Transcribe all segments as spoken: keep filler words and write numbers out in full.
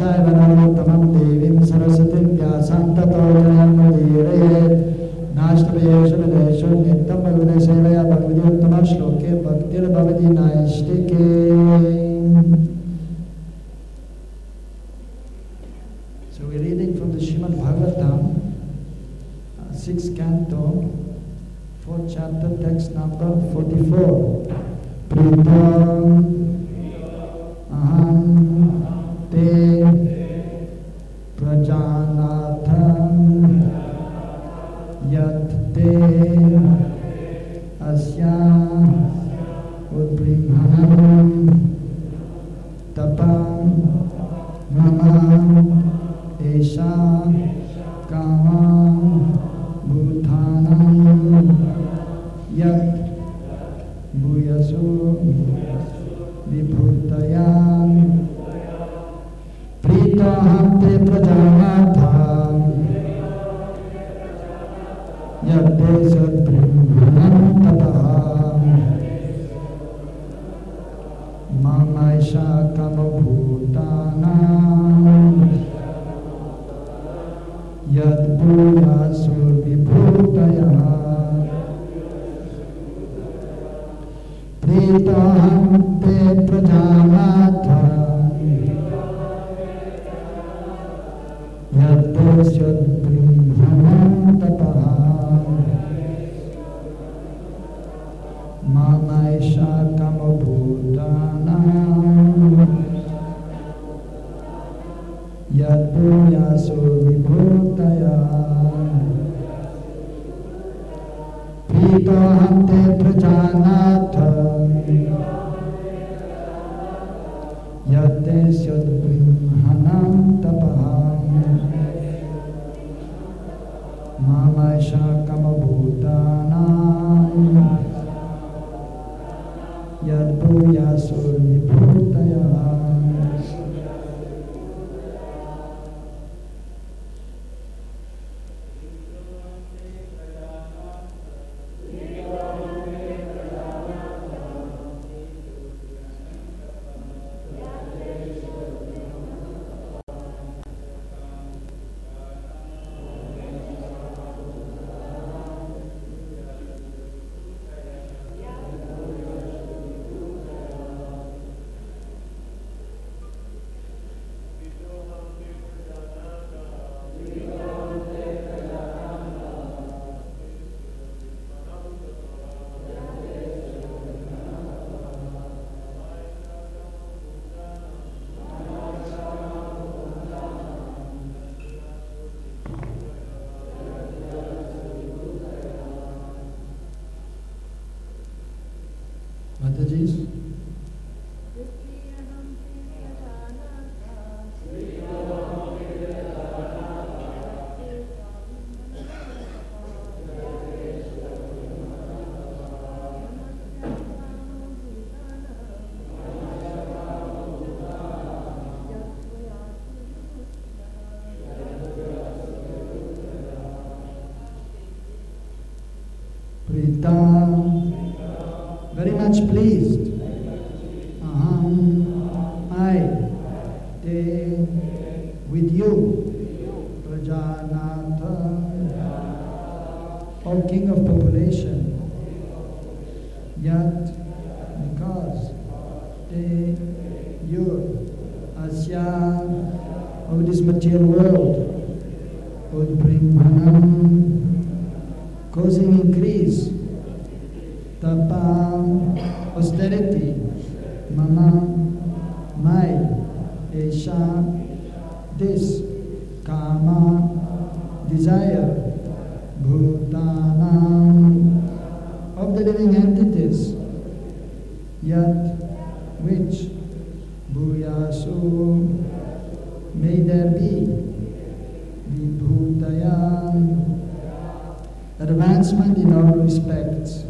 Chaiva Narottamam Devim Saraswatim Vyasam Tato Jayamudire Nashtabayesha Videsha Nittam Bhagavate Sevaya Bhagavati Uttama Shloke Bhaktir Bhavati Naishtike. So we're reading from the Srimad Bhagavatam, uh, sixth canto, fourth chapter, text number forty-four. Pritam Aham Te Prajanatham Yat Te Asya Udbrimhanam Tapam Mamam Esha Kamam Bhutanam Yat Bhuyasu Vibhutayam Pritaham Te Prajanatham Yat Te Sadbrihmanam Tataham Mamaisha Kamabhutanam Yad Bhuyasu Vibhutayam Pritaham Te Prajanatham Yad Te Sadbrihmanam Tataham Mamaisha Kamabhutanam Yad Bhuyasu Vibhutayam Pritaham Te Prajanatham Yad Te Sadbrihmanam Tataham Mamaisha Kamabhutanam Yad Bhuyasu Vibhutayam. Mataji's. Prita, very much pleased. Aham, I, te, with you, Prajanatha, O King of population. Yat, because, te, you, Asya, of this material world, Udbrimhanam, causing increase, Tapa, austerity, Mama, my, Esha, this, Kama, desire, Bhutanam, of the living entities, Yat, which, Bhuyasu, may there be, Vibhutayam, advancement in all respects.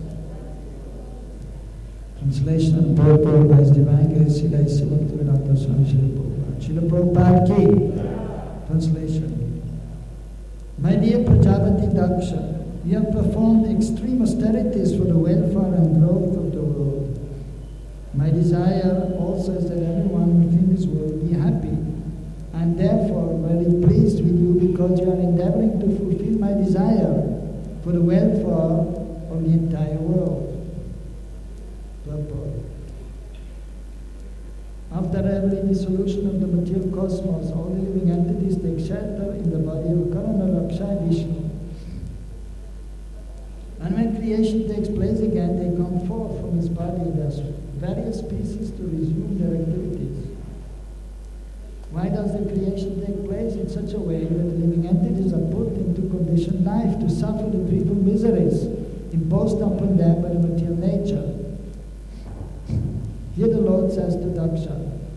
Translation and purport by His Divine Grace Srila Bhaktivedanta Swami Srila Prabhupada. Srila Prabhupada ki. Translation. My dear Prajapati Daksha, you have performed extreme austerities for the welfare and growth of the world. My desire also is that everyone within this world be happy. I am therefore very pleased with you because you are endeavoring to fulfill my desire for the welfare of the entire world. Purport. After every dissolution of the material cosmos, all the living entities take shelter in the body of Karana Raksha Vishnu. And when creation takes place again, they come forth from his body as various species to resume their activities. Why does the creation take place in such a way that the living entities are put into conditioned life to suffer the threefold miseries imposed upon them by the material nature? Here the Lord says to Daksha,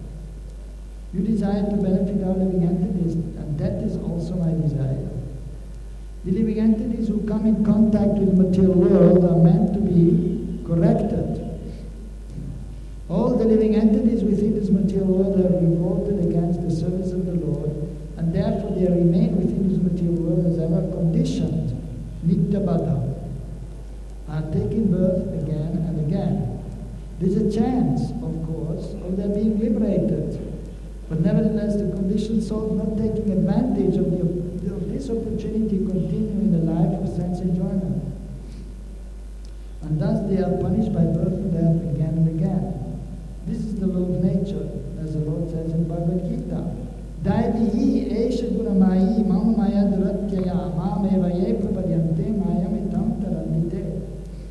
you desire to benefit our living entities, and that is also my desire. The living entities who come in contact with the material world are meant to be corrected. All the living entities within this material world are revolted against the service of the Lord, and therefore they remain within this material world as ever conditioned, nitya-baddha, are taking birth again and again. There's a chance, of course, of their being liberated, but nevertheless the conditioned soul not taking advantage of, the, of this opportunity continue in the life of sense enjoyment. And thus they are punished by birth and death again and again. This is the law of nature, as the Lord says in Bhagavad Gita. Daivihi esha gunamayi mama maya duratyaya mameva ye prapadyante mayam itam tarandite.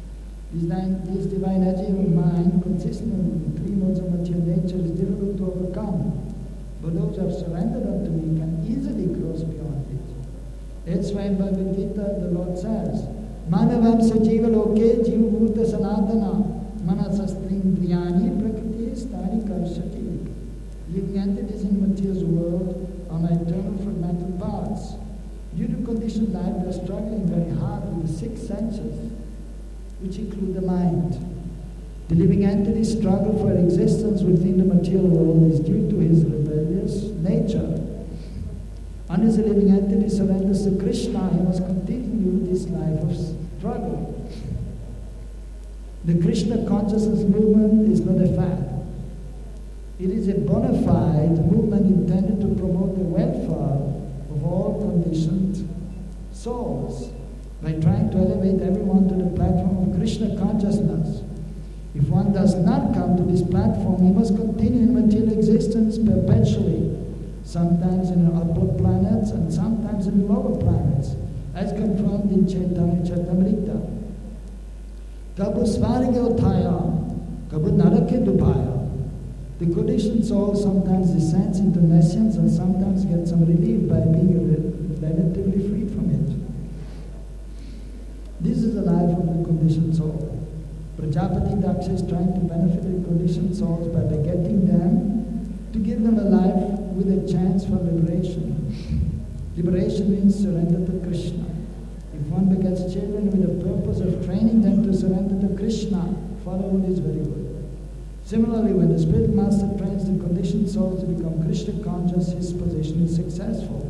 This divine energy of mind, consisting of the three modes of material nature, is difficult to overcome. But those who have surrendered unto me can easily cross beyond it. That's why in Bhagavad Gita the Lord says, Manavam sajiva loke jiva bhuta sanatana manasastrindrayani prakriti stari karshati. Living entities in material world are my eternal fragmental parts. Due to conditioned life, they are struggling very hard with the six senses, which include the mind. The living entity's struggle for existence within the material world is due to his rebellious nature. Unless the living entity surrenders to Krishna, he must continue this life of struggle. The Krishna consciousness movement is not a fad. It is a bona fide movement intended to promote the welfare of all conditioned souls by trying to elevate everyone to the platform of Krishna consciousness. If one does not come to this platform, he must continue in material existence perpetually, sometimes in the upper planets and sometimes in the lower planets, as confirmed in Chaitanya Charitamrita. Kabu svarge uthaya, kabu narake dubhaya. The conditioned soul sometimes descends into nescience and sometimes gets some relief by being relatively freed from it. This is the life of the conditioned soul. Prajapati Daksha is trying to benefit the conditioned souls by begetting them to give them a life with a chance for liberation. Liberation means surrender to Krishna. If one begets children with the purpose of training them to surrender to Krishna, fatherhood is very good. Similarly, when the spirit master trains the conditioned souls to become Krishna conscious, his position is successful.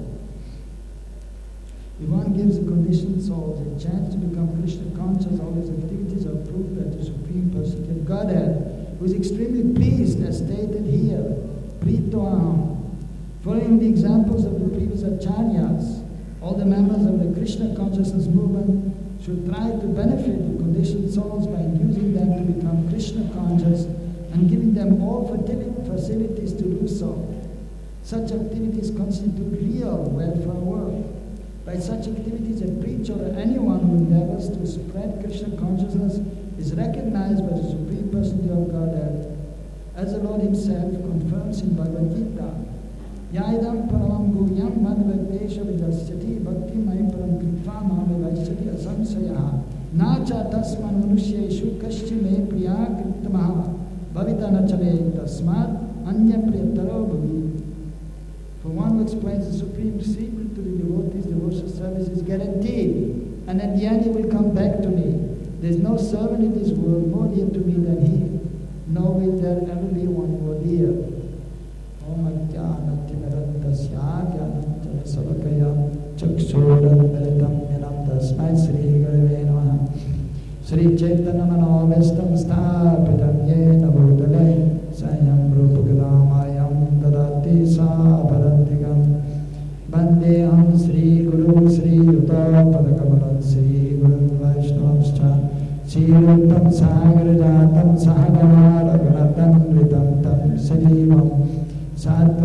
If one gives the conditioned souls a chance to become Krishna conscious, all his activities are proof that the Supreme Personality of Godhead, who is extremely pleased, as stated here, Prito Aham. Following the examples of the previous acharyas, all the members of the Krishna consciousness movement should try to benefit the conditioned souls by inducing them to become Krishna conscious and giving them all facilities to do so. Such activities constitute real welfare work. By such activities, a preacher or anyone who endeavors to spread Krishna consciousness is recognized by the Supreme Personality of Godhead, as the Lord Himself confirms in Bhagavad Gita. Yaidam paramam guhyam madhvekdesha vidasyati bhakti mai param kripa mame vaishyati asamsayaha nacha tasman manusyeshu kaschime priya krittamaha bhavita nachale tasmat anya priyataro bhavi. For one who explains the supreme secret to the devotees, devotional service is guaranteed, and at the end he will come back to me. There is no servant in this world more dear to me than he, nor will there ever be one more dear. Om Ajnanatimiratasya Jnananjana Salakaya Chakshurandalitam Yanam Tasmai Sri Gurave Namaha Sri Chaitanya Manavestam Sthapitam Yena Bhutale Sayam Rupagadam Ayam Dadati Sa Bharantika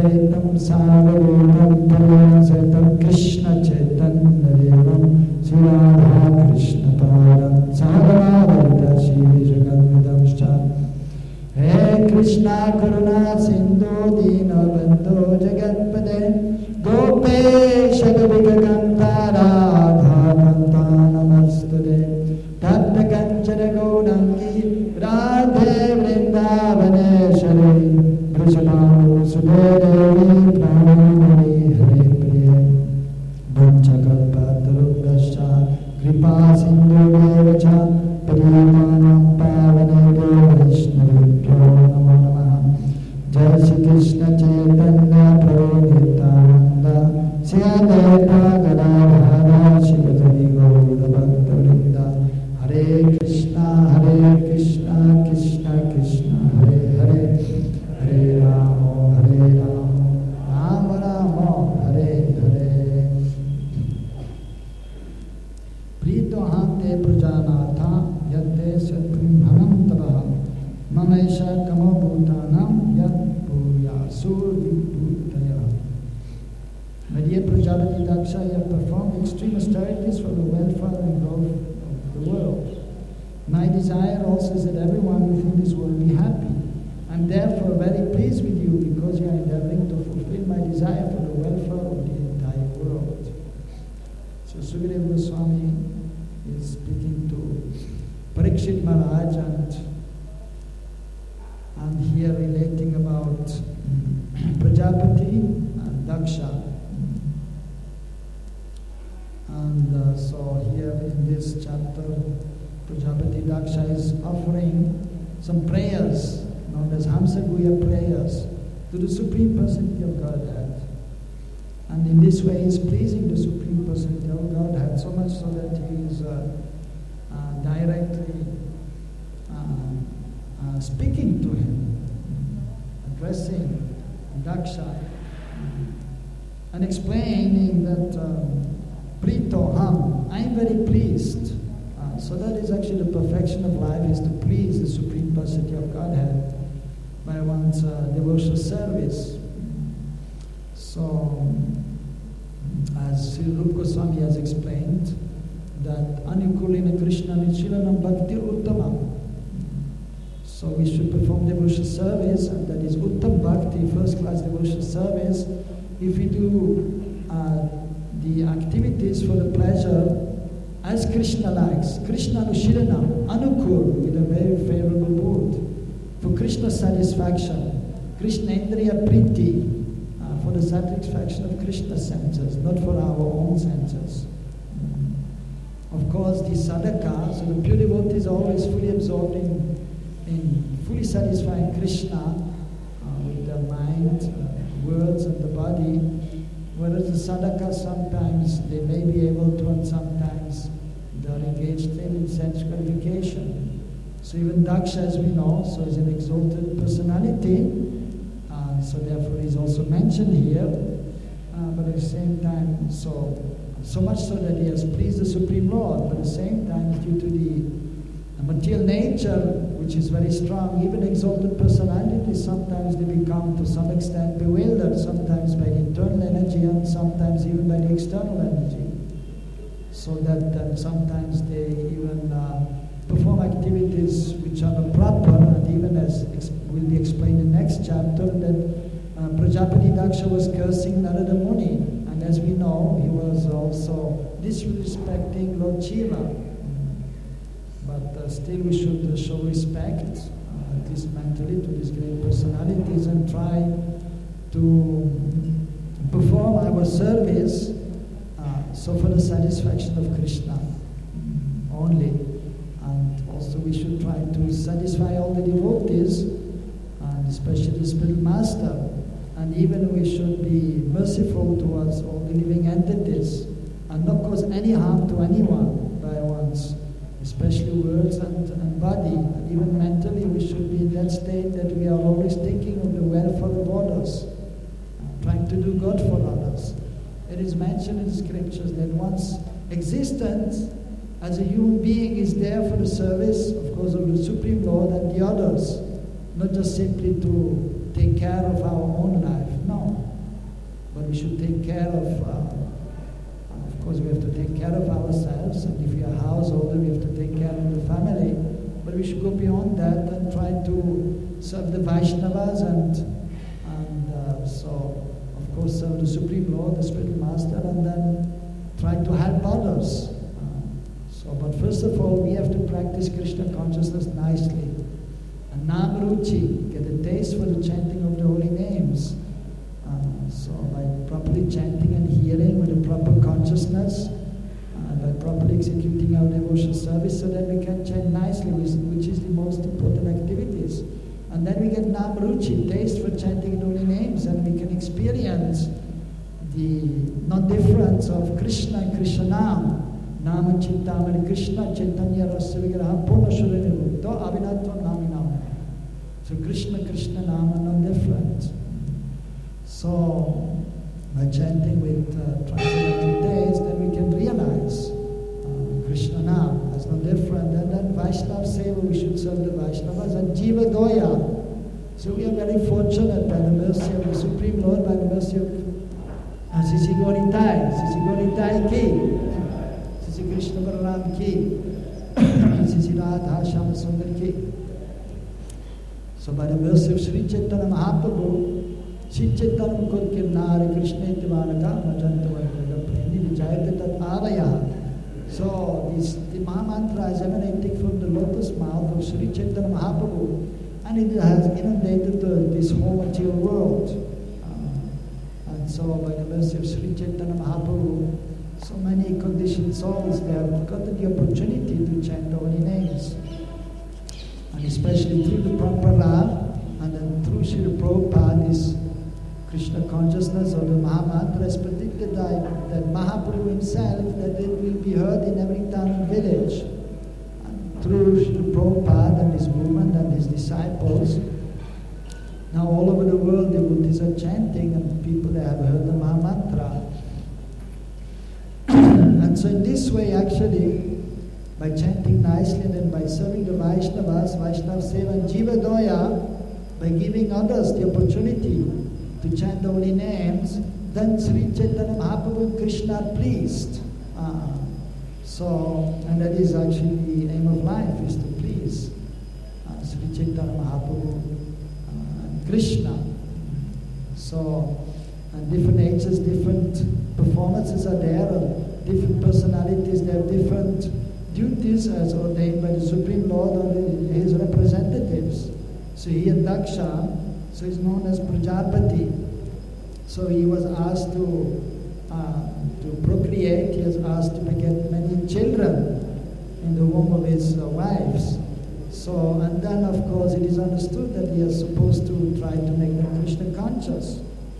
Advaitam Savadutam Tamasatam Krishna Chaitanya Devam Sri Radha Krishna Param Sahagadanta Shri Jagannatamscha He Krishna Karuna Sindhu Dina Bandhu Jagatpade Gopesha Gopika Kanta Radha Kanta Namastude Tatta Kanchana Gaudangi Radhe Vrindavaneshwari Brajamanu Sudevi Pranamani Hare Priya Vanchakalpatarubhascha Kripa Sindhu Devacha Parimanam Pavane Vaishnavibhyo Namo Namaha Jai Shri Krishna Chaitanya Prabhu Nityananda Sri Advaita Gadadhara Shri Gaura Bhakta Vrinda Hare Krishna Hare Krishna Krishna Krishna Hare Hare Hare Rama Hare Rama Rama Rama Hare Hare Prito Hante Prajanatha Yate Satrimhanam Tavaha Mamesha Kamo Bhutanam Yat Purya Survibhutaya. My dear Prajapati Daksha, you have performed extreme austerities for the welfare and growth of the world. My desire also is that everyone within this world be happy. I am therefore very pleased with you because you are endeavoring to fulfill my desire for the welfare of the entire world. So Sukadeva Goswami is speaking to Parikshit Maharaj and, and here relating about Prajapati and Daksha. And uh, so here in this chapter, Prajapati Daksha is offering some prayers known as Hamsa Guhya prayers to the Supreme Personality of Godhead. And in this way he is pleasing the Supreme Personality of Godhead so much so that he is uh, uh, directly uh, uh, speaking to him, addressing Daksha and explaining that um, Prito Ham, I am very pleased. Uh, so that is actually the perfection of life, is to please the Supreme Personality of Godhead by one's uh, devotional service. So, as Sri Rupa Goswami has explained, that Anukulina Krishna Nichilanam Bhakti Uttamam. So we should perform devotional service, and that is Uttam Bhakti, first class devotional service, if we do uh, the activities for the pleasure as Krishna likes. Krishna Anushilanam, Anukul, with a very favorable mood, for Krishna's satisfaction. Krishna Indriya Priti, uh, for the satisfaction of Krishna's senses, not for our own senses. Of course, the sadhaka, so the pure devotee is always fully absorbed in, in fully satisfying Krishna uh, with the mind, uh, words and the body, whereas the sadhaka sometimes they may be able to, and sometimes they are engaged in sense gratification. So even Daksha, as we know, so is an exalted personality, uh, so therefore he is also mentioned here, uh, but at the same time, so so much so that he has pleased the Supreme Lord, but at the same time, due to the material nature, which is very strong, even exalted personalities, sometimes they become to some extent bewildered, sometimes by the internal energy and sometimes even by the external energy. So that, that sometimes they even uh, perform activities which are not proper, and even as ex will be explained in the next chapter, that uh, Prajapati Daksha was cursing Narada Muni, and as we know, he was also disrespecting Lord Shiva. But uh, still we should uh, show respect, uh, at least mentally, to these great personalities and try to perform our service uh, so for the satisfaction of Krishna only. And also we should try to satisfy all the devotees, and especially the spiritual master. And even we should be merciful towards all the living entities and not cause any harm to anyone by one's especially words and, and body. And even mentally we should be in that state that we are always thinking of the welfare of others, uh, trying to do good for others. It is mentioned in the scriptures that one's existence as a human being is there for the service, of course, of the Supreme Lord and the others, not just simply to take care of our own life. No. we should take care of, uh, of course we have to take care of ourselves, and if we are householder, we have to take care of the family, but we should go beyond that and try to serve the Vaishnavas and, and uh, so, of course, serve the Supreme Lord, the Spiritual Master, and then try to help others. Uh, so, but first of all, we have to practice Krishna consciousness nicely. And Nam Ruchi, get a taste for the chanting of the holy names. Uh, so by properly chanting and hearing with a proper consciousness, uh, by properly executing our devotional service, so that we can chant nicely, which, which is the most important activities. And then we get Nam Ruchi, taste for chanting the holy names, and we can experience the non-difference of Krishna and Krishna Nam. Nama Chintamani Krishna Chaitanya Rasa Vigraha Purna Shurani To Abhinatva Naminam. So Krishna, Krishna Nama, non-different. So by chanting with uh, transcendental taste, then we can realize uh, Krishna Nam as no different. And then Vaishnava Seva, we should serve the Vaishnavas, and Jiva Doya. So we are very fortunate by the mercy of the Supreme Lord, by the mercy of Sisi Gonitai, Sisi Gonitai ki, Sisi Krishna Balaram ki, Sisi Radha Shama Sundar ki. So by the mercy of Sri Chaitanya Mahaprabhu, Sri Chaitanya Mukund Kirnari Krishna Itivanaka Majantavaka Premi Vijayata Tat Avaya. So this, the Mahamantra is emanating from the lotus mouth of Sri Chaitanya Mahaprabhu, and it has inundated the, this whole material world. So by the mercy of Sri Chaitanya Mahaprabhu, so many conditioned souls, they have gotten the opportunity to chant the holy names. And especially through the Prabhupada, and then through Srila Prabhupada, this Krishna consciousness or the Mahamantra has predicted that, that Mahaprabhu himself, that it will be heard in every town and village. And through Srila Prabhupada and his movement and his disciples, now all over the world devotees are chanting, and people they have heard the Mahamantra. And so in this way, actually, by chanting nicely and then by serving the Vaishnavas, Vaishnava Seva and Jiva Doya, by giving others the opportunity to chant the holy names, then Sri Chaitanya Mahaprabhu and Krishna are pleased. Uh, so, and that is actually the aim of life, is to please uh, Sri Chaitanya Mahaprabhu, Krishna. So, and different ages, different performances are there, and different personalities, they have different duties as ordained by the Supreme Lord or his representatives. So here Daksha, so he's known as Prajapati. So he was asked to, uh, to procreate, he was asked to beget many children in the womb of his uh, wives. So, and then of course it is understood that he is supposed to try to make them Krishna conscious.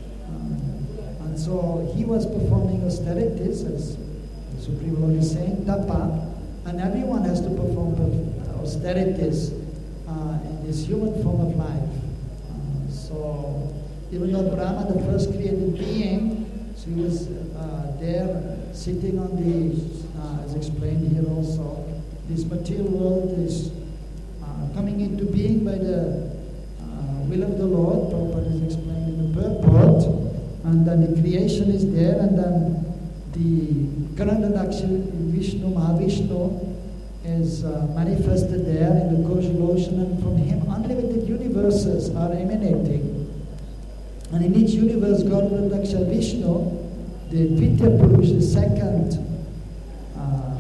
Uh, and so he was performing austerities, as the Supreme Lord is saying, tapa, and everyone has to perform austerities uh, in this human form of life. Uh, so, even though Brahma, the first created being, so he was uh, there sitting on the, uh, as explained here also, this material world is coming into being by the uh, will of the Lord. Prabhupada is explained in the purport, and then the creation is there, and then the Karanadakshi Vishnu, Mahavishnu is uh, manifested there in the Kosal ocean, and from him unlimited universes are emanating. And in each universe, Karanadaksha Vishnu, the Dvitya Purush, the second uh,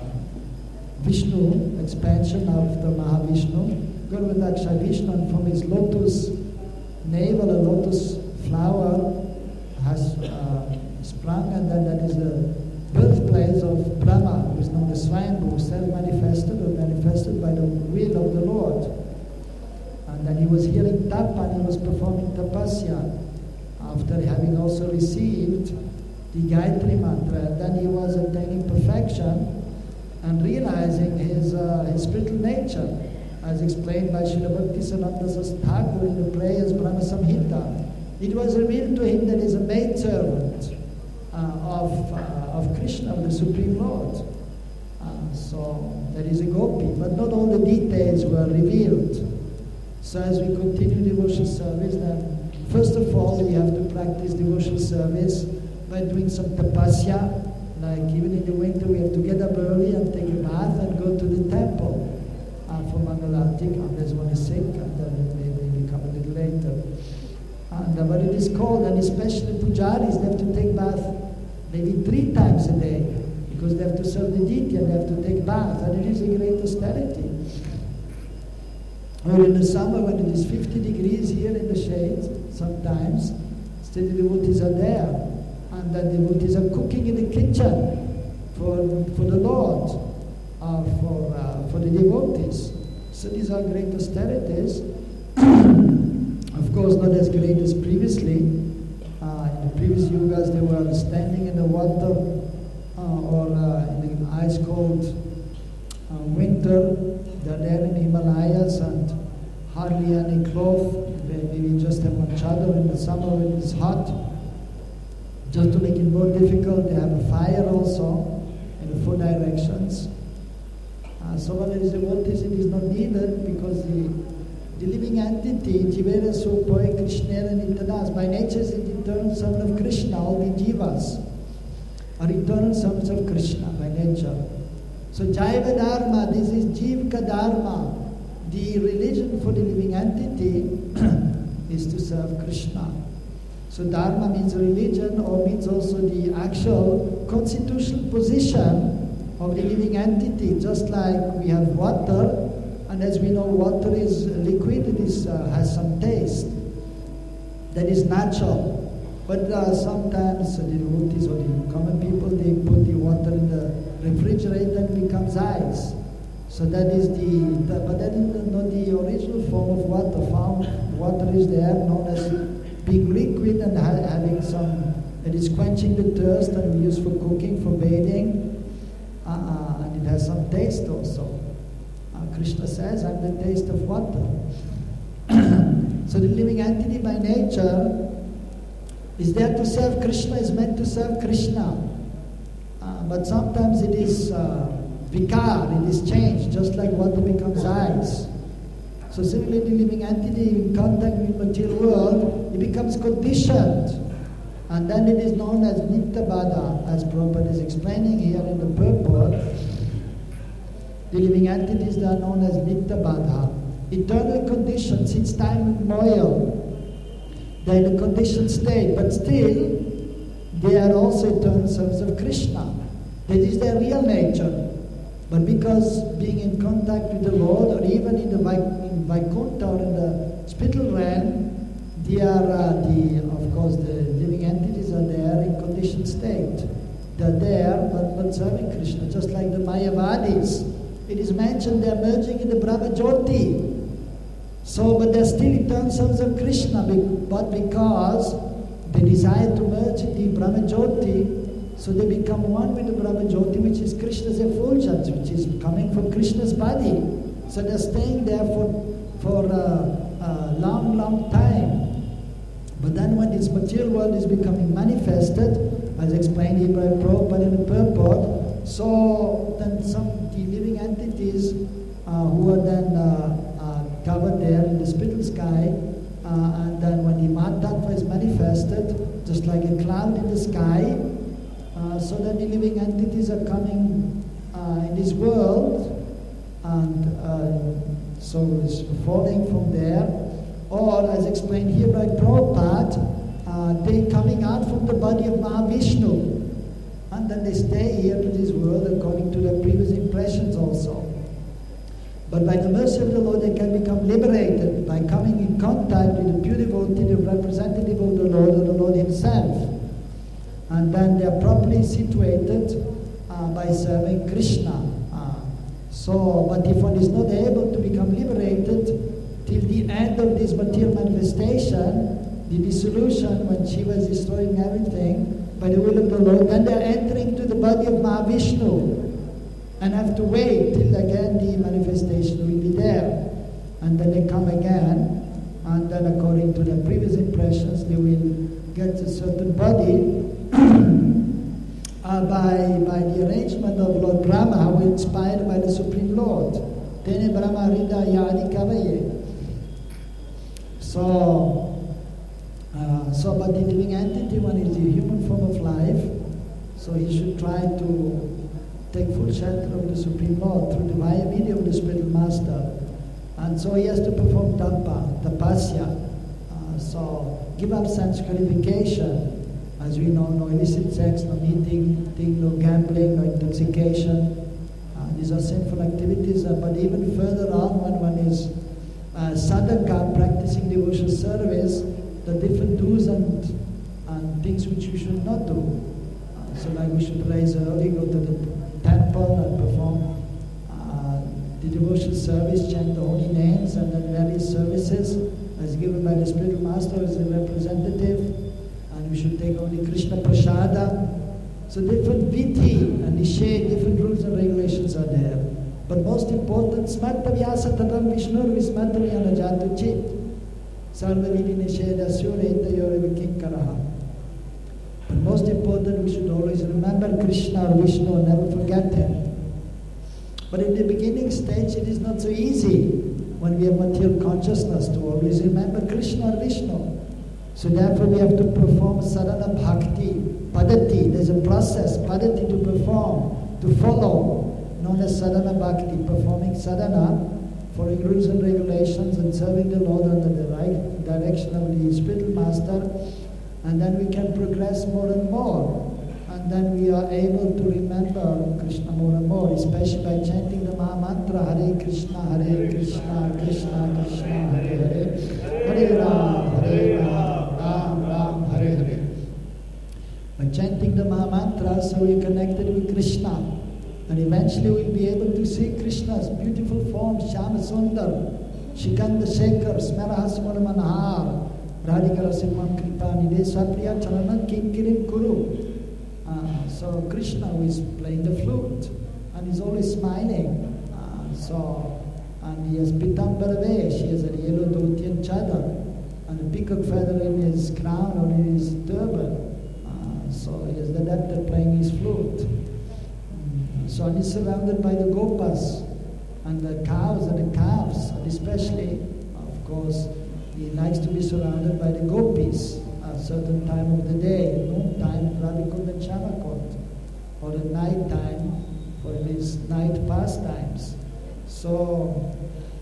Vishnu expansion of the Mahavishnu, Gurvadaksha Vishnu, and from his lotus navel, a lotus flower has uh, sprung, and then that is the birthplace of Brahma, who is known as Swayambhu, self-manifested or manifested by the will of the Lord. And then he was hearing tapa, and he was performing tapasya after having also received the Gayatri mantra, and then he was attaining perfection and realizing his, uh, his spiritual nature, as explained by Srila Bhaktisiddhanta Thakur in the prayers Brahma Samhita. It was revealed to him that he is a maidservant uh, of, uh, of Krishna, of the Supreme Lord. Uh, so that is a gopi, but not all the details were revealed. So as we continue devotional service, then first of all we have to practice devotional service by doing some tapasya. Like even in the winter, we have to get up early and take a bath and go to the temple uh, for Mangalartik, unless one is sick, and then maybe we come a little later. And, uh, but it is cold, and especially pujaris, they have to take bath maybe three times a day, because they have to serve the deity and they have to take bath, and it is a great austerity. Or in the summer, when it is fifty degrees here in the shade, sometimes, still the devotees are there. And the devotees are cooking in the kitchen for, for the Lord, uh, for, uh, for the devotees. So these are great austerities. Of course, not as great as previously. Uh, in the previous yugas, they were standing in the water uh, or uh, in the ice-cold uh, winter. They're there in the Himalayas and hardly any cloth. Maybe just have one chadar in the summer when it's hot. Just to make it more difficult, they have a fire also in the four directions. Uh, so when there is a devotees, it is not needed because the, the living entity, Jivera Supoi Krishna and Nitadas, by nature is the eternal son of Krishna. All the jivas are eternal sons of Krishna by nature. So Jaiva Dharma, this is Jivka Dharma. The religion for the living entity is to serve Krishna. So Dharma means religion, or means also the actual constitutional position of the living entity. Just like we have water, and as we know, water is liquid, it is, uh, has some taste. That is natural. But uh, sometimes uh, the devotees or the common people, they put the water in the refrigerator and it becomes ice. So that is the, the but that is not the original form of water. Form, water is there, known as being liquid and ha having some, it is quenching the thirst and used for cooking, for bathing, uh, uh, and it has some taste also. Uh, Krishna says, I'm the taste of water. So the living entity by nature is there to serve Krishna, is meant to serve Krishna. Uh, but sometimes it is uh, vikar, it is changed, just like water becomes ice. So similarly, the living entity in contact with the material world, it becomes conditioned. And then it is known as Nitya-Baddha, as Prabhupada is explaining here in the purport. The living entities are known as Nitya-Baddha, eternally conditioned since time immemorial. They are in a conditioned state, but still, they are also eternal sons of Krishna. That is their real nature. But because being in contact with the Lord, or even in the in Vaikuntha or in the spiritual realm, they are uh, the, of course, the living entities are there in conditioned state. They are there, but not serving Krishna, just like the Mayavadis. It is mentioned they are merging in the Brahmajyoti. So, but they are still eternal sons of Krishna, but because they desire to merge in the Brahmajyoti, so they become one with the Brahmajyoti, which is Krishna's effulgence, which is coming from Krishna's body. So they're staying there for for a, a long, long time. But then when this material world is becoming manifested, as explained here by Prabhupada in the purport, so then some the living entities uh, who are then uh, uh, covered there in the spiritual sky, uh, and then when the Mahatattva is manifested, just like a cloud in the sky, Uh, so then the living entities are coming uh, in this world, and uh, so it's falling from there, or as explained here by Prabhupada, uh, they coming out from the body of Mahavishnu, and then they stay here to this world according to their previous impressions also. But by the mercy of the Lord, they can become liberated by coming in contact with the pure devotee, the representative of the Lord, or the Lord Himself. And then they are properly situated uh, by serving Krishna. Uh, so, but if one is not able to become liberated till the end of this material manifestation, the dissolution, when Shiva is destroying everything, by the will of the Lord, then they are entering to the body of Mahavishnu and have to wait till again the manifestation will be there. And then they come again, and then according to their previous impressions, they will get a certain body. uh, by, by the arrangement of Lord Brahma, who was inspired by the Supreme Lord. Tene Brahma Rida Yadi Kavaye. So, uh, so so, but the living entity one is a human form of life, so he should try to take full shelter of the Supreme Lord through the via media of the spiritual master. And so he has to perform tapa, tapasya, uh, so give up sense gratification. As we know, no illicit sex, no eating, thing, no gambling, no intoxication. Uh, these are sinful activities, uh, but even further on when one is uh, sadhaka, practicing devotional service, the different do's and, and things which we should not do. Uh, so like we should rise early, go to the temple and perform uh, the devotional service, chant the holy names, and then various services as given by the spiritual master as a representative. And we should take only Krishna Prasada. So different vidhi and nished, different rules and regulations are there. But most important, smartavyasa tatam vishnur vismartavyana jatu chit. Sarva vidhi nisheda sura itayore vikinkaraha. But most important, we should always remember Krishna or Vishnu and never forget him. But in the beginning stage, it is not so easy when we have material consciousness to always remember Krishna or Vishnu. So therefore we have to perform sadhana bhakti, padati. There's a process, padati to perform, to follow, known as sadhana bhakti, performing sadhana, following rules and regulations and serving the Lord under the right direction of the spiritual master, and then we can progress more and more. And then we are able to remember Krishna more and more, especially by chanting the Maha Mantra, Hare Krishna, Hare Krishna, Krishna Krishna, Hare Hare, Hare Ram, Hare Ram, Ram Ram, Hare Hare. By chanting the Maha Mantra, so we are connected with Krishna. And eventually we'll be able to see Krishna's beautiful form, Shyama Sundar, Shikanda Shekhar, Smerahasmara Manahar, Radhikara Simham Kripani, Desapriya Chalanan Kinkirim Kuru. Uh, so Krishna who is playing the flute and is always smiling. Uh, so and he has Pitambara Vesh, he has a yellow dhoti and chadar and a peacock feather in his crown or in his turban. Uh, so he is the debtor playing his flute. Mm. So and he's surrounded by the gopas and the cows and the calves, and especially, of course, he likes to be surrounded by the gopis. A certain time of the day, noon time, Radhikund and Shamakot, or at night time for his night pastimes. So,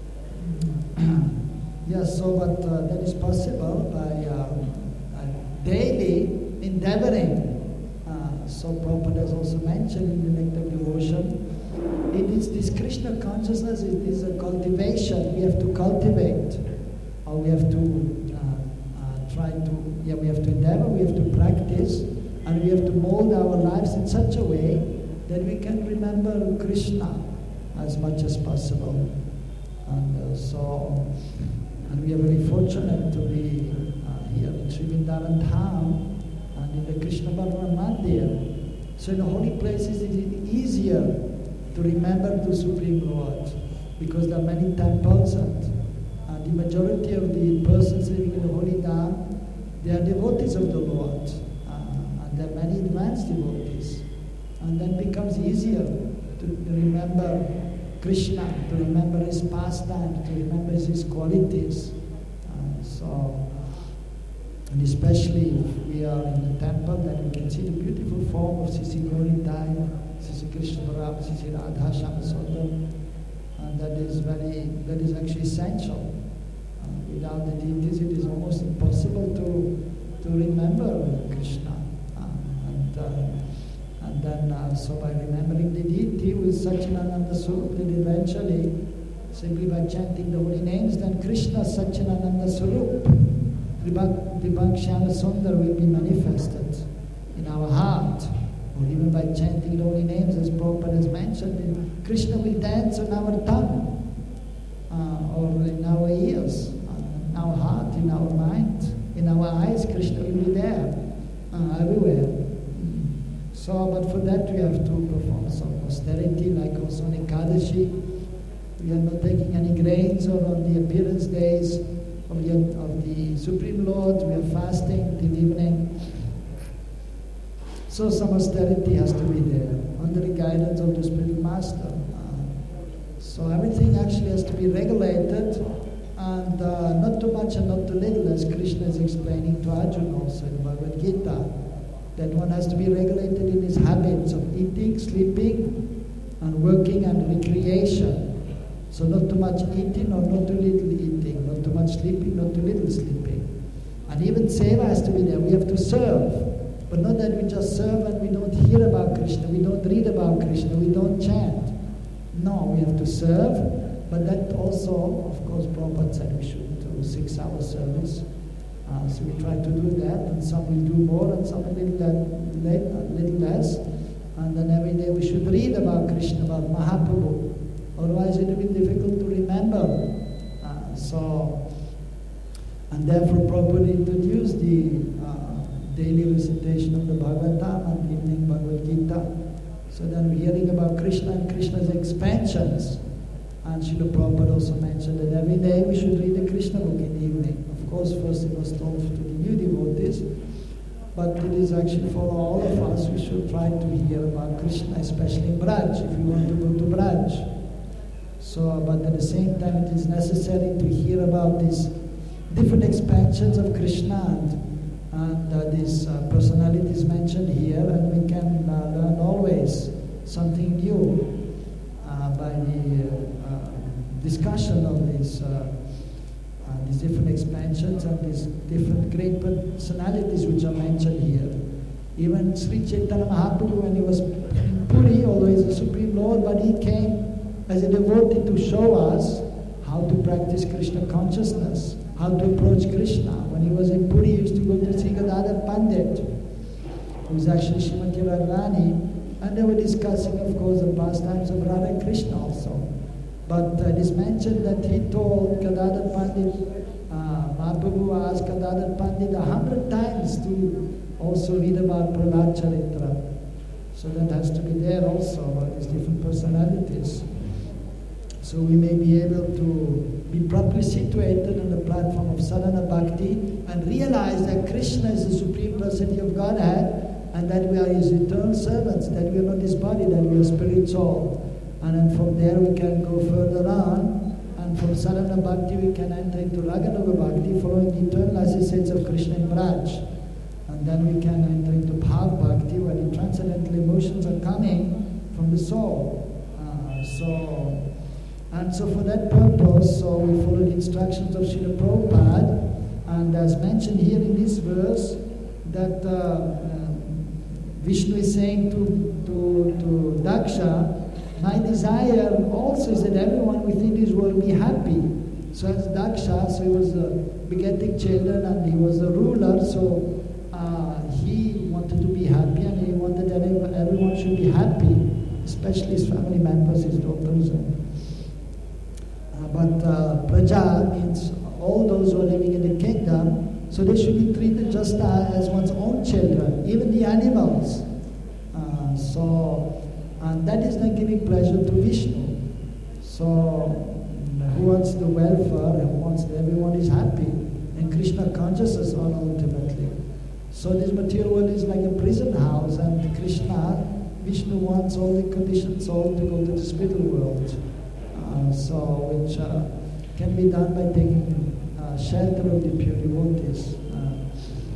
yes, so but uh, that is possible by uh, uh, daily endeavoring. Uh, so Prabhupada has also mentioned in the Nectar of Devotion, it is this Krishna consciousness, it is a cultivation, we have to cultivate, or we have to try to, yeah, we have to endeavor, we have to practice, and we have to mold our lives in such a way that we can remember Krishna as much as possible. And uh, so, and we are very fortunate to be uh, here in Sri Vrindavan Dham and in the Krishna Bhagavan Mandir. So in the holy places it is easier to remember the Supreme Lord because there are many temples and the majority of the persons living in the holy Dham, they are devotees of the Lord. Uh, and there are many advanced devotees. And then it becomes easier to remember Krishna, to remember his pastimes, to remember his qualities. Uh, so, and especially if we are in the temple, then we can see the beautiful form of Sisi Gauritai, Sisi Krishna Bharava, Sisi Radha Shyama Sundar. And that is very, that is actually essential. Without the deities, it is almost impossible to to remember Krishna. Uh, and uh, and then, uh, so by remembering the deity with Satchidananda Swarup, then eventually, simply by chanting the holy names, then Krishna Satchidananda Swarup, Vibhak Shyama Sundar will be manifested in our heart. Or even by chanting the holy names, as Prabhupada has mentioned, Krishna will dance on our tongue, uh, or in our ears. In our heart, in our mind, in our eyes, Krishna will be there, uh, everywhere. So, but for that we have to perform some austerity, like also on Ekadashi. We are not taking any grains, or on the appearance days of the, of the Supreme Lord, we are fasting till evening. So some austerity has to be there, under the guidance of the Spiritual Master. Uh, so everything actually has to be regulated and uh, not too much and not too little, as Krishna is explaining to Arjuna also in Bhagavad Gita, that one has to be regulated in his habits of eating, sleeping, and working and recreation. So not too much eating or not too little eating, not too much sleeping, not too little sleeping. And even seva has to be there. We have to serve, but not that we just serve and we don't hear about Krishna, we don't read about Krishna, we don't chant. No, we have to serve, but that also, of course, Prabhupada said we should do six-hour service. Uh, so we try to do that, and some will do more and some a little, a little less. And then every day we should read about Krishna, about Mahaprabhu. Otherwise it will be difficult to remember. Uh, so, and therefore Prabhupada introduced the uh, daily recitation of the Bhagavatam and evening Bhagavad Gita. So then we're hearing about Krishna and Krishna's expansions. And Srila Prabhupada also mentioned that every day we should read the Krishna book in the evening. Of course, first it was told to the new devotees, but it is actually for all of us. We should try to hear about Krishna, especially in Braj, if you want to go to Braj. So, but at the same time, it is necessary to hear about these different expansions of Krishna and, and uh, these uh, personalities mentioned here, and we can uh, learn always something new uh, by the uh, uh, discussion of these, uh, uh, these different expansions and these different great personalities which are mentioned here. Even Sri Chaitanya Mahaprabhu, when he was in Puri, although he is the Supreme Lord, but he came as a devotee to show us how to practice Krishna consciousness, how to approach Krishna. When he was in Puri, he used to go to see Gadadhar Pandit, who was actually Srimati Radharani, and they were discussing, of course, the pastimes of Radha Krishna also. But uh, it is mentioned that he told Gadadhar Pandit, uh, Mahaprabhu asked Gadadhar Pandit a hundred times to also read about Prahlad Charitra. So that has to be there also, about these different personalities. So we may be able to be properly situated on the platform of sadhana bhakti and realize that Krishna is the Supreme Personality of Godhead and that we are His eternal servants, that we are not His body, that we are spirit soul. And then from there we can go further on, and from sadhana bhakti we can enter into raganuga bhakti, following the eternal associates of Krishna in Braj. And then we can enter into bhav bhakti, where the transcendental emotions are coming from the soul. Uh, so, and so for that purpose, so we follow the instructions of Srila Prabhupada, and as mentioned here in this verse, that uh, uh, Vishnu is saying to, to, to Daksha, my desire also is that everyone within this world be happy. So as Daksha, so he was uh, begetting children and he was a ruler, so uh, he wanted to be happy and he wanted that everyone should be happy, especially his family members, his daughters. Uh, but uh, Praja means all those who are living in the kingdom, so they should be treated just uh, as one's own children, even the animals. Uh, so, and that is not giving pleasure to Vishnu. So, who wants the welfare, who wants that everyone is happy, and Krishna consciousness on ultimately. So this material world is like a prison house, and Krishna, Vishnu wants all the conditioned soul to go to the spiritual world. Uh, so, which uh, can be done by taking uh, shelter of the pure devotees. Uh,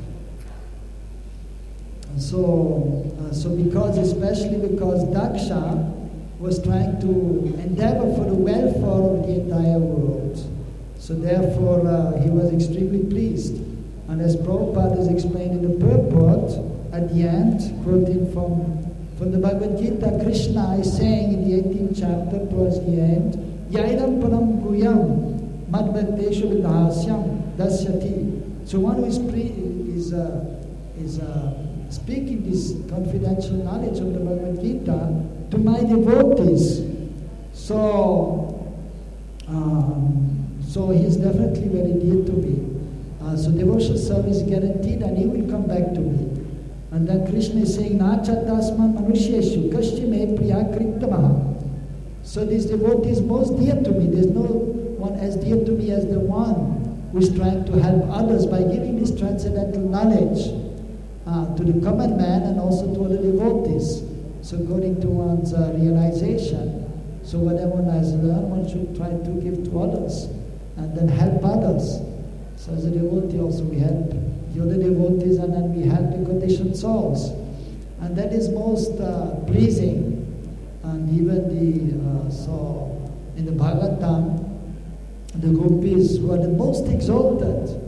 so, uh, so because, especially because Daksha was trying to endeavor for the welfare of the entire world. So therefore, uh, he was extremely pleased. And as Prabhupada has explained in the purport, at the end, quoting from, from the Bhagavad Gita, Krishna is saying in the eighteenth chapter towards the end, Yairam param guyam madbhakteshu vidhasyam dasyati. So one who is, pre, is, uh, is uh, speaking this confidential knowledge of the Bhagavad Gita to my devotees. So, um, so he is definitely very dear to me. Uh, so devotional service is guaranteed and he will come back to me. And then Krishna is saying, Nachatasma manusheshu kashime priyakritamaha. So this devotee is most dear to me. There's no one as dear to me as the one who is trying to help others by giving this transcendental knowledge uh, to the common man and also to other devotees. So according to one's uh, realization, so whatever one has learned, one should try to give to others. and then help others. So as a devotee also we help the other devotees, and then we help the conditioned souls. And that is most uh, pleasing. And even the, uh, so in the Bhagavatam, the gopis who are the most exalted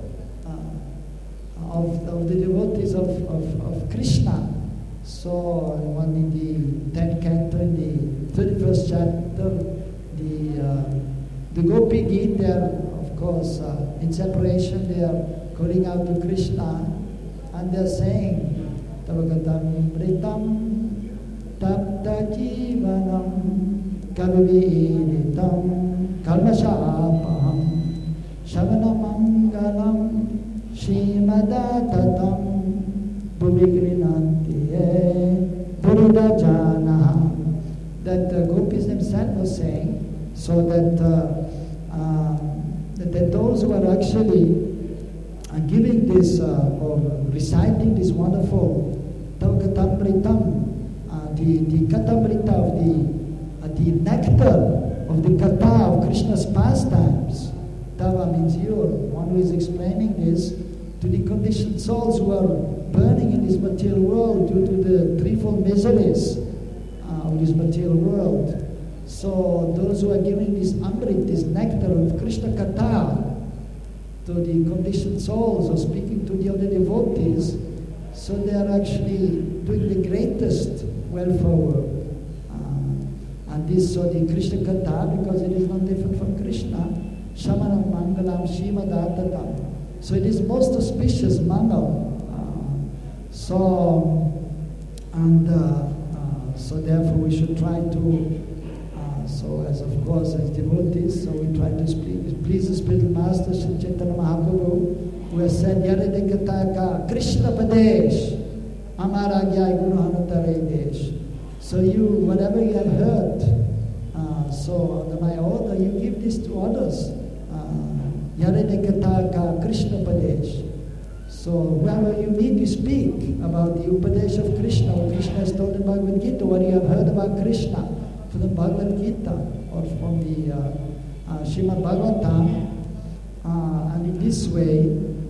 uh, of, of the devotees of, of, of Krishna. So one in the tenth canto, in the thirty-first chapter, the uh, the Gopi Geet, they are of course uh, in separation, they are calling out to Krishna, and they are saying, Tavagatam Vritam Tapta Jivanam Kaviviritam Kalmashapaham Shavanamangalam Shrimadattatam Bhuvigrinanti Puridajanaha. That the gopis themselves were saying, so that, uh, uh, that, that those who are actually uh, giving this uh, or reciting this wonderful Tavagatamritam, uh, the, the Katamrita of the, uh, the nectar of the Katha of Krishna's pastimes. Tava means you, one who is explaining this to the conditioned souls who are burning in this material world due to the threefold miseries uh, of this material world. So those who are giving this amrit, this nectar of Krishna Katha to the conditioned souls or speaking to the other devotees, so they are actually doing the greatest welfare work. Uh, and this, so the Krishna Katha, because it is not different from Krishna, Shamanam Mangalam Shrimadattatam. So it is most auspicious Mangal. Uh, so, and uh, uh, so therefore we should try to, uh, so as of course as devotees, so we try to speak, please the spiritual master Sri Chaitanya Mahaprabhu, who has said, Yaradikataka Krishna Padesh Amaragya Guru Hanutare Desh. So you, whatever you have heard, uh, so under my order, you give this to others. Yaradikataka Krishna Padesh. So wherever you meet, you speak about the Upadesh of Krishna, what Krishna has told in Bhagavad Gita, what you have heard about Krishna from the Bhagavad Gita or from the uh, uh, Srimad Bhagavatam. Uh, and in this way,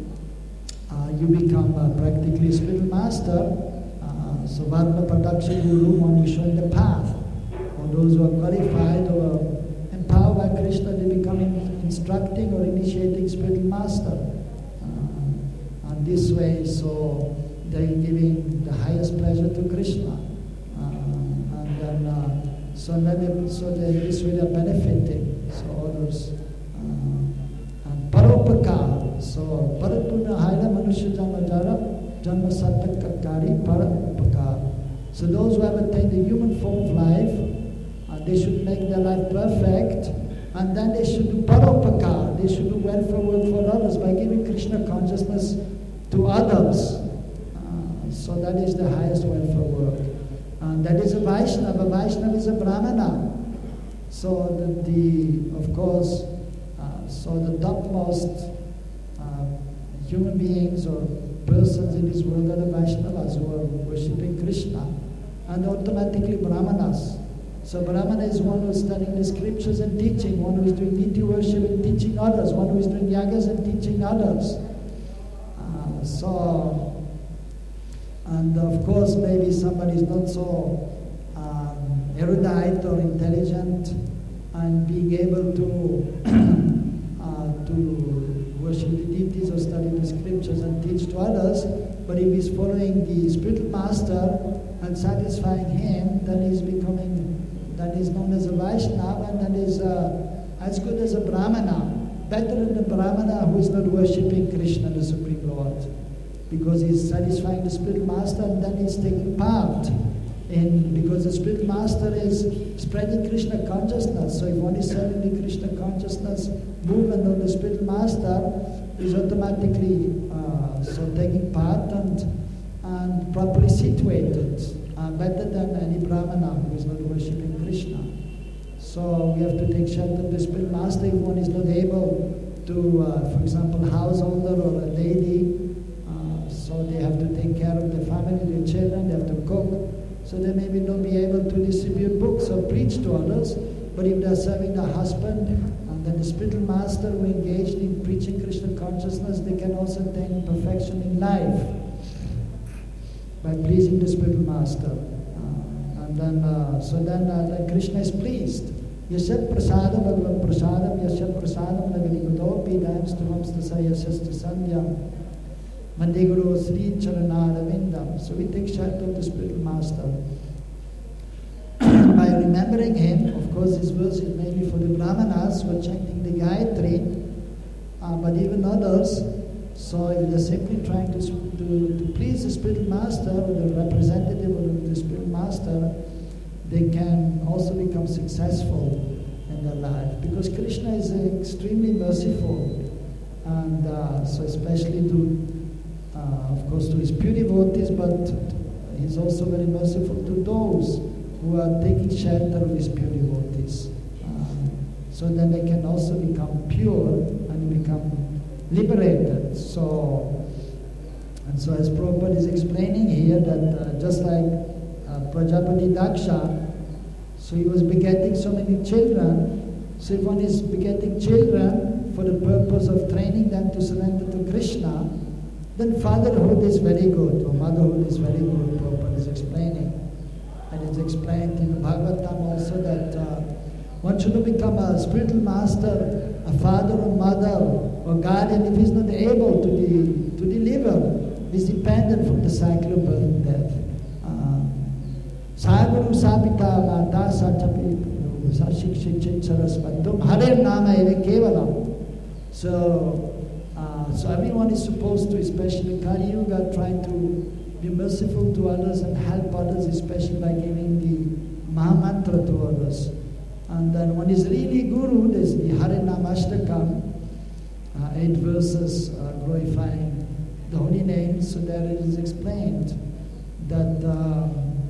uh, you become uh, practically a spiritual master. Uh, so Varna Production Guru, one who is showing the path. For those who are qualified or empowered by Krishna, they become instructing or initiating spiritual master. Uh, and this way, so they are giving the highest pleasure to Krishna. Uh, and then, uh, so then, they, so they, this way they are benefiting. So others. Uh, and Paropakar. So Paratpuna Haila Manusya Janmajara Janma Satakakari Paropakar. So those who have attained the human form of life, uh, they should make their life perfect. And then they should do paropakar, they should do welfare work for others by giving Krishna consciousness to others. Uh, so that is the highest welfare work. And that is a Vaishnava. A Vaishnava is a Brahmana. So that the, of course, uh, so the topmost uh, human beings or persons in this world are the Vaishnavas who are worshipping Krishna. And automatically Brahmanas. So Brahmana is one who is studying the scriptures and teaching, one who is doing deity worship and teaching others, one who is doing yagas and teaching others. Uh, so, and of course maybe somebody is not so um, erudite or intelligent and being able to, uh, to worship the deities or study the scriptures and teach to others, but if he's following the spiritual master and satisfying him, then he's becoming that is known as a Vaishnava, and that is uh, as good as a Brahmana, better than the Brahmana who is not worshipping Krishna, the Supreme Lord, because he is satisfying the spiritual master and then he is taking part in, because the spiritual master is spreading Krishna consciousness. So if one is serving the Krishna consciousness movement of the spiritual master, is automatically uh, so taking part and, and properly situated. Uh, better than any Brahmana who is not worshipping Krishna. So we have to take shelter of the spiritual master if one is not able to, uh, for example, householder or a lady, uh, so they have to take care of their family, their children, they have to cook. So they maybe not be able to distribute books or preach to others, but if they are serving their husband and then the spiritual master who engaged in preaching Krishna consciousness, they can also attain perfection in life by pleasing the spiritual master. Uh, and then, uh, so then, uh, then Krishna is pleased. Yashat prasadam bhagavat prasadam yashat prasadam nagadikutopi dayamstuvam stasa yashastu sandhyam mandiguru sri charanadavindam. So we take shelter of the spiritual master. By remembering him, of course this verse is mainly for the Brahmanas who are chanting the Gayatri, uh, but even others, so if they're simply trying to, to, to please the spiritual master or the representative of the spiritual master, they can also become successful in their life. Because Krishna is extremely merciful, and uh, so especially to, uh, of course, to his pure devotees, but he's also very merciful to those who are taking shelter of his pure devotees. Um, so then they can also become pure and become liberated. So, and so as Prabhupada is explaining here that uh, just like uh, Prajapati Daksha, so he was begetting so many children. So if one is begetting children for the purpose of training them to surrender to Krishna, then fatherhood is very good, or motherhood is very good, Prabhupada is explaining. And it's explained in Bhagavatam also that uh, one shouldn't become a spiritual master, a father or mother or guardian if he's not able to, de- to deliver. He's dependent from the cycle of birth and death. Saguru Sapita Mata Sachapi Sashikshit Saraspatum Hare Nama Eve Kevalam. So, uh, so everyone is supposed to, especially in Kali Yuga, try to be merciful to others and help others, especially by giving the Mahamantra to others. And then one is really Guru, there's the Hare Nama Ashtakam, uh, eight verses uh, glorifying the holy names. So there it is explained that uh,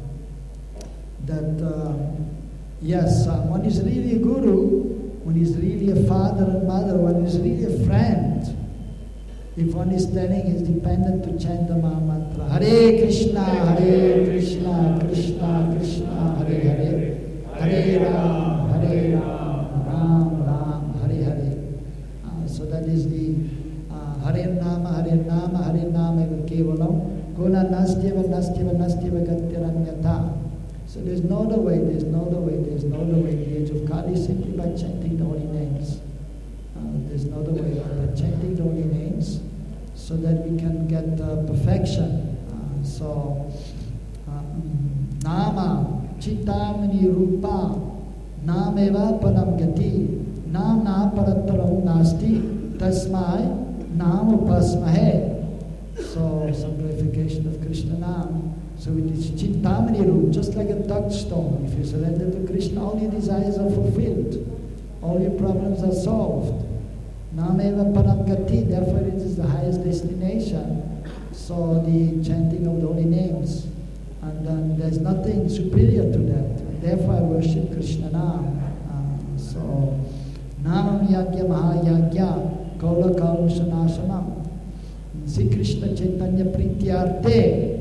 that uh, yes, uh, one is really a Guru, one is really a father and mother, one is really a friend. If one is telling is dependent to chant the Mahamantra, Hare Krishna, Hare Krishna, Krishna Krishna, Hare Hare, Hare Ram, Hare Ram, Ram Ram, Hare Hare. Uh, so that is the uh, Hare Nama, Hare Nama, Hare Nama eva kevalam, Kona nastyeva, nastyeva, nastyeva gatyaranyata. So there's no other way, there's no other way, there's no other way in the age of Kali simply by chanting the holy names. Uh, there's no other way but by chanting the holy names so that we can get uh, perfection. Uh, so, uh, Nama, Chittamani Rupa, Nameva Param Gati, Nam Na Parattaram Nasti, Tasmai, Nam Upasmahe. So, some glorification of Krishna Nam. So it is Chintamani Rupa, just like a touchstone. If you surrender to Krishna, all your desires are fulfilled. All your problems are solved. Nameva Param Gati, therefore it is the highest destination. So the chanting of the holy names. And then there's nothing superior to that. And therefore I worship Krishna Nam. Uh, so, Namam Yagya Mahayagya, Kaula Kalushanashanam. Sri Krishna Chaitanya Prityarte.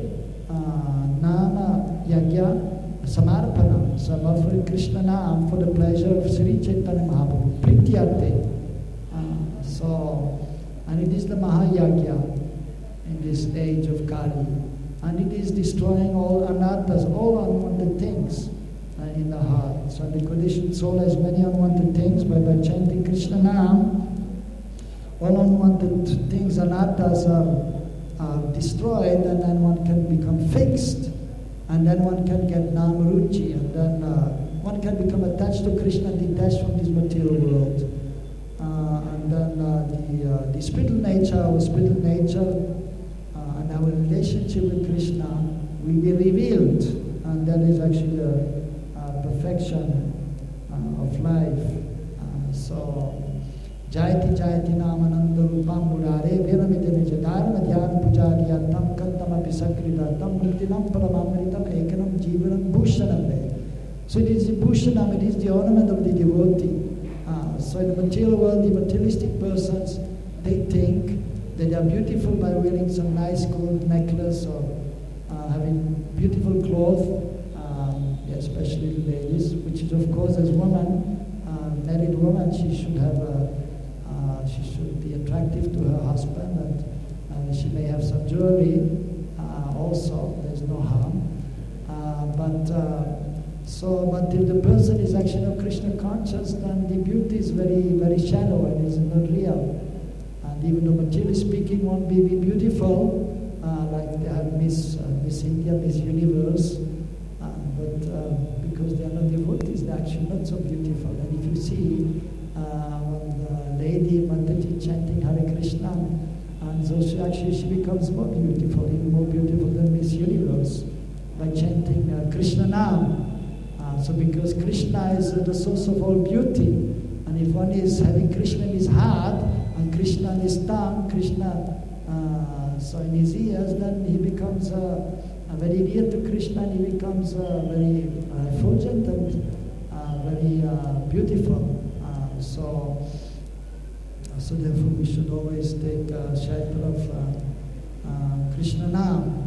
Nama Yagya Samarpanam. So I'm offering Krishna Nam for the pleasure of Sri Chaitanya Mahaprabhu. Prityate. Uh, so, and it is the Mahayagya in this age of Kali. And it is destroying all anarthas, all unwanted things uh, in the heart. So the conditioned soul has many unwanted things, but by chanting Krishna Nam, all unwanted things, anarthas are are destroyed, and then one can become fixed, and then one can get Namaruchi, and then uh, one can become attached to Krishna, detached from this material world. Uh, and then uh, the, uh, the spiritual nature, our spiritual nature, uh, and our relationship with Krishna will be revealed, and that is actually the uh, perfection uh, of life. Uh, so, Jayati Jayati Namananda Rupam Murare Veramidene Jadharma Dhyan Pujariya Tam Kantam Apisakrita Tam Muktinam Paramamritam Ekanam Jivanam Bhushanam. So it is the Bhushanam, it is the ornament of the devotee. Uh, so in the material world, the materialistic persons, they think that they are beautiful by wearing some nice gold necklace or uh, having beautiful clothes, um, yeah, especially ladies, which is of course as women, uh, married woman, she should have a, uh, she should be attractive to her husband, and uh, she may have some jewelry uh, also. There's no harm. Uh, but uh, so, but if the person is actually not Krishna conscious, then the beauty is very, very shallow and is not real. And even though materially speaking, one may be beautiful, uh, like they have Miss uh, Miss India, Miss Universe, uh, but uh, because they are not devotees, they are actually not so beautiful. And if you see uh, when the lady Mataji chanting Hare Krishna, and so she actually she becomes more beautiful, even more beautiful than Miss Universe, by chanting uh, Krishna Nam. Uh, so because Krishna is uh, the source of all beauty, and if one is having Krishna in his heart, and Krishna in his tongue, Krishna uh, so in his ears, then he becomes uh, uh, very dear to Krishna, and he becomes uh, very uh, effulgent and uh, very uh, beautiful. Uh, so, uh, so therefore we should always take uh, shelter of uh, uh, Krishna Nam.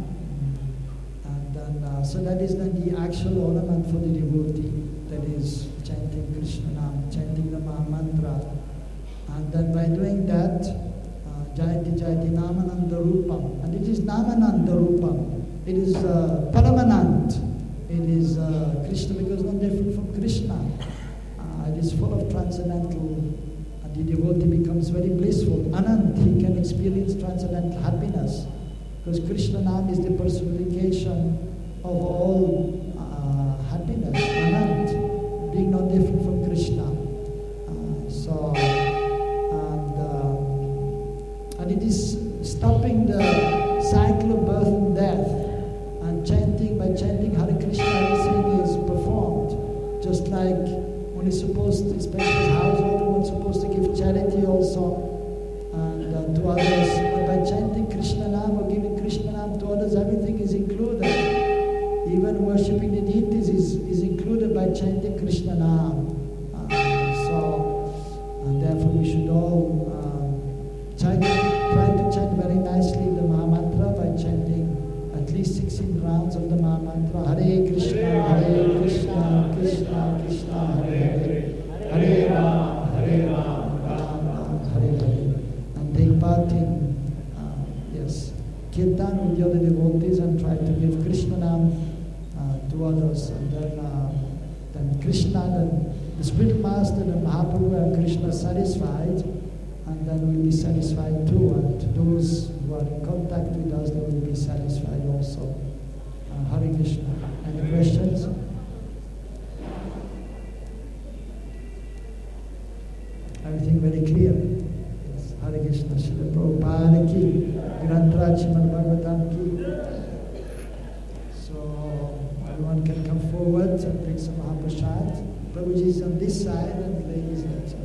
And then, uh, so that is then the actual ornament for the devotee, that is chanting Krishna Nam, chanting the Maha Mantra. And then by doing that, uh, Jayati Jayati Namananda Rupam. And it is Namananda Rupam. It is uh, Paramanand. It is uh, Krishna, because not different from Krishna. Uh, it is full of transcendental, and the devotee becomes very blissful. Anand, he can experience transcendental happiness. Because Krishna Nam is the personification of all uh, happiness. Anand, being not different from Krishna. Uh, so, and, uh, and it is stopping the cycle of birth and death. And chanting, by chanting Hare Krishna, everything is performed. Just like one is supposed to, especially as householder, one is supposed to give charity also and uh, to others. But by chanting Krishna Nam or giving Krishna Nam to others, everything is included. Even worshipping the deities is, is included by chanting Krishna Nam. Uh, so, and therefore we should all uh, try, to, try to chant very nicely the Maha Mantra by chanting at least sixteen rounds of the Maha Mantra. Hare Krishna, Hare Krishna, Krishna Krishna, Hare Hare, Hare Rama, Hare Rama, Rama Rama, Hare Hare. And take part in, uh, yes, Kirtan with the other devotees and try to give Krishna Nam uh, to others. And then, uh, then Krishna, then the spiritual master and Mahaprabhu and Krishna satisfied, and then we'll be satisfied too. And those who are in contact with us, they will be satisfied also. Uh, Hare Krishna. Any questions? Everything very clear? Yes. Hare Krishna. Srila Prabhupada ki, Granth Srimad Bhagavatam ki. So everyone can come forward and take some Mahaprasad. Prabhuji is on this side and the ladies on that side.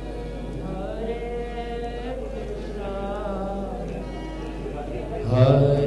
Hare